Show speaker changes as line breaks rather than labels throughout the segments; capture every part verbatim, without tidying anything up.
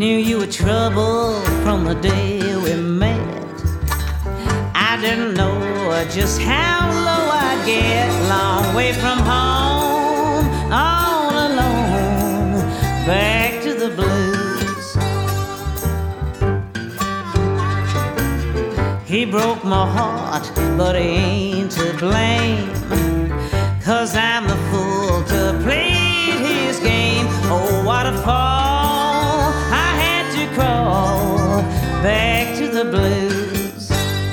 Knew you were trouble from the day we met. I didn't know just how low I'd get. Long way from home, all alone, back to the blues. He broke my heart, but he ain't to blame, 'cause I'm the fool to play his game. Oh, what a fall, I had to crawl back to the blues.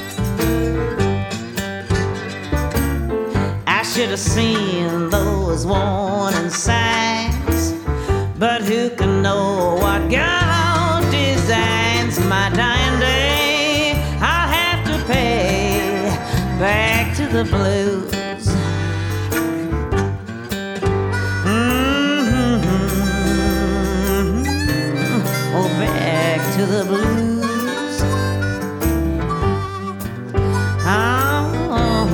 I should have seen those warning signs, but who can know what God designs? My dying day, I'll have to pay back to the blues. To the blues. Oh,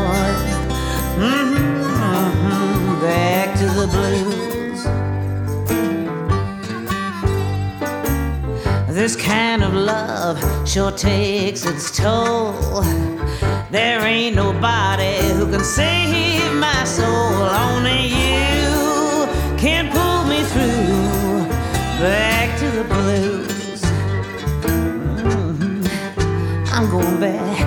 mm-hmm, back to the blues. This kind of love sure takes its toll. There ain't nobody who can save my soul. Only you can pull me through back to the blues. I'm going back.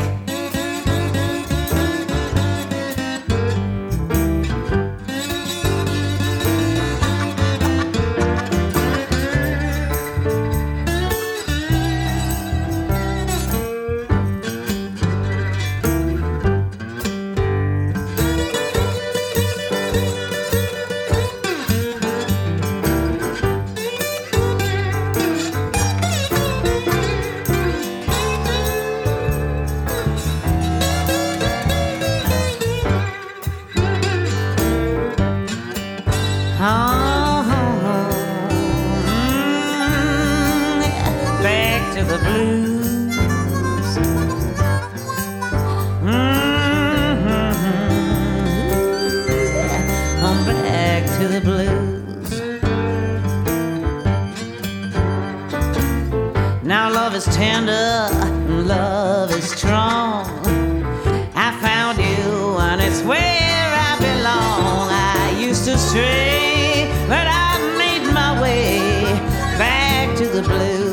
Oh, mm, back to the blues. Mm-hmm. I'm back to the blues. Now love is tender, love is strong. I found you and it's where I belong. I used to stray, but I made my way back to the blues.